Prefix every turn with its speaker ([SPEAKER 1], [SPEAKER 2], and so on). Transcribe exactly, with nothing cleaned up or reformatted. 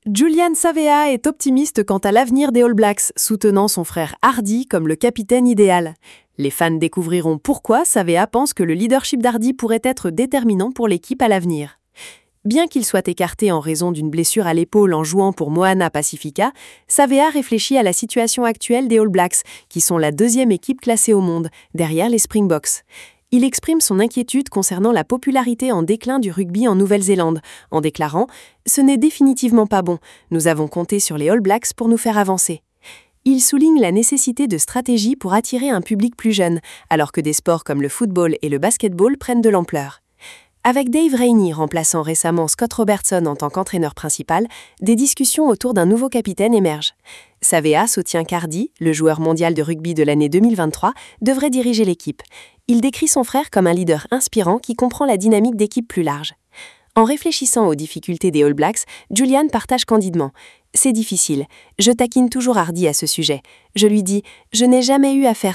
[SPEAKER 1] Julian Savea est optimiste quant à l'avenir des All Blacks, soutenant son frère Hardy comme le capitaine idéal. Les fans découvriront pourquoi Savea pense que le leadership d'Hardy pourrait être déterminant pour l'équipe à l'avenir. Bien qu'il soit écarté en raison d'une blessure à l'épaule en jouant pour Moana Pacifica, Savea réfléchit à la situation actuelle des All Blacks, qui sont la deuxième équipe classée au monde, derrière les Springboks. Il exprime son inquiétude concernant la popularité en déclin du rugby en Nouvelle-Zélande, en déclarant « Ce n'est définitivement pas bon, nous avons compté sur les All Blacks pour nous faire avancer ». Il souligne la nécessité de stratégies pour attirer un public plus jeune, alors que des sports comme le football et le basketball prennent de l'ampleur. Avec Dave Rainey remplaçant récemment Scott Robertson en tant qu'entraîneur principal, des discussions autour d'un nouveau capitaine émergent. Savea soutient qu'Hardy, le joueur mondial de rugby de l'année deux mille vingt-trois, devrait diriger l'équipe. Il décrit son frère comme un leader inspirant qui comprend la dynamique d'équipe plus large. En réfléchissant aux difficultés des All Blacks, Julian partage candidement « C'est difficile. Je taquine toujours Hardy à ce sujet. Je lui dis « Je n'ai jamais eu à faire